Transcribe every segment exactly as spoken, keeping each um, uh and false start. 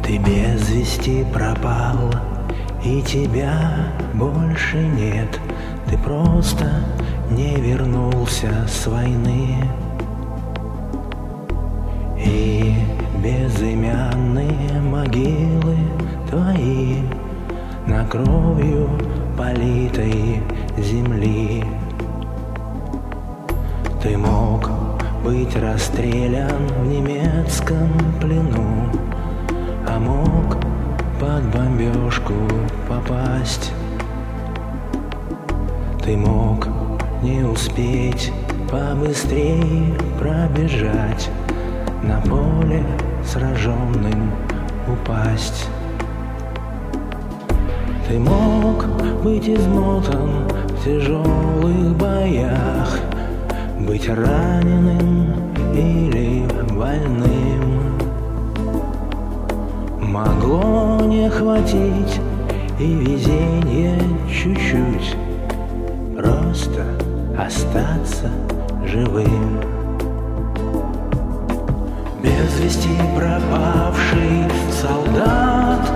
Ты без вести пропал, и тебя больше нет. Ты просто не вернулся с войны. И безымянные могилы твои на кровью политой земли. Ты мог быть расстрелян в немецком плену, а мог под бомбежку попасть. Ты мог не успеть побыстрее пробежать, на поле сраженным упасть. Ты мог быть измотан в тяжелых боях, быть раненым или больным. Могло не хватить и везенья чуть-чуть, просто остаться живым. Без вести пропавший солдат,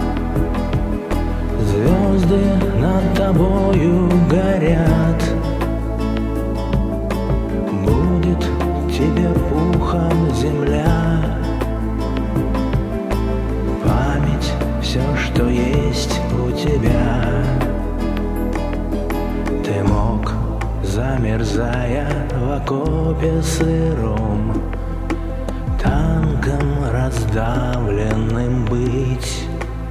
звезды над тобою горят. Будет тебе пухом земля, память все, что есть у тебя. Ты мог, замерзая в окопе сыром, танком раздавленным быть,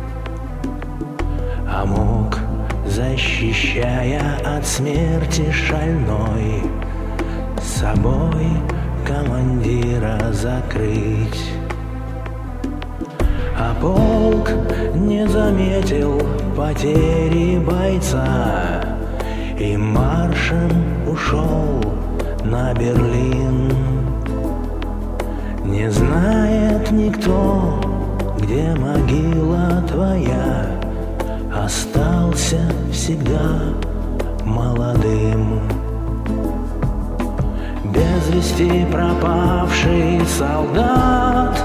а мог, защищая от смерти шальной, собой командира закрыть. А полк не заметил потери бойца и маршем ушел на Берлин. Не знает никто, где могила твоя, остался всегда молодым. Без вести пропавший солдат,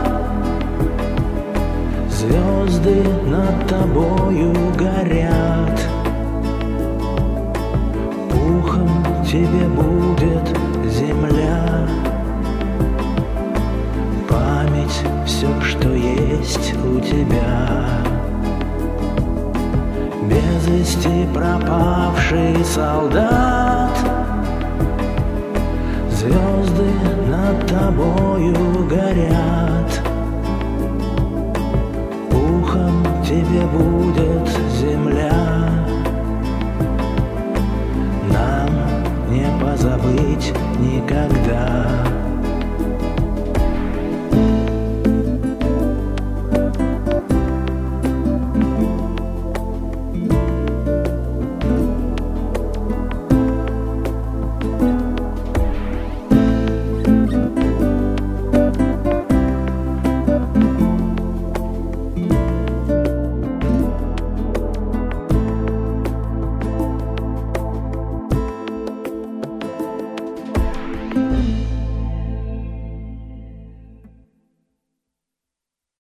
звезды над тобою горят. Пухом тебе будет земля, память все, что есть у тебя. Без вести пропавший солдат, звезды над тобою горят. Пухом тебе будет земля, нам не позабыть никогда.